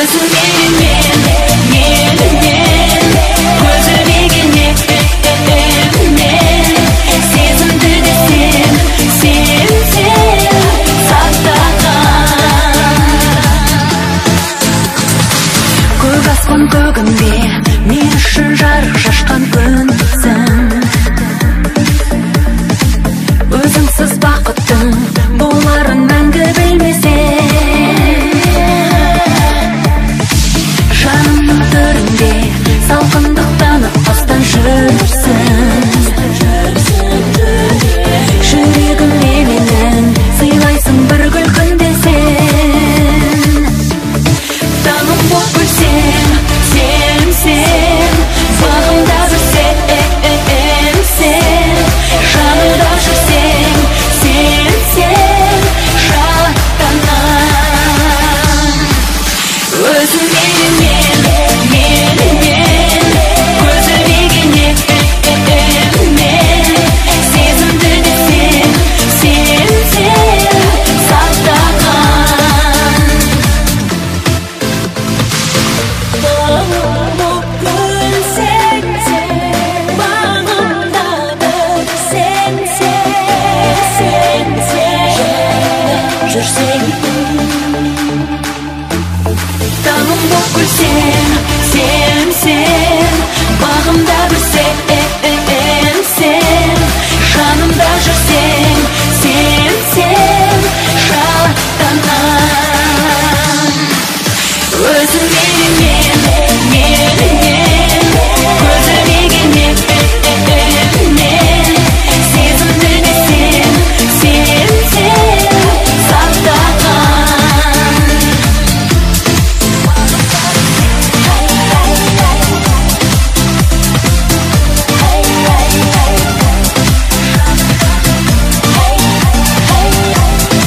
Көгімде мен үшін жарық шашқан күнсің. Өзіңсіз бақыттың боларын мәңгі білмесең. Жанымның төрінде салқындықтан ықпастан жүрсің. Жүрегіме менің сыйлайсың бір гүл күнде сен. Таңым боп гүлсен, сен бағымда жүрсең сен, жанымда жүрсең сен шаттанам. Өзіңменен көзілмеген мен сезімді де сен сақтаған. Таңым боп гүлсен, сен бағымда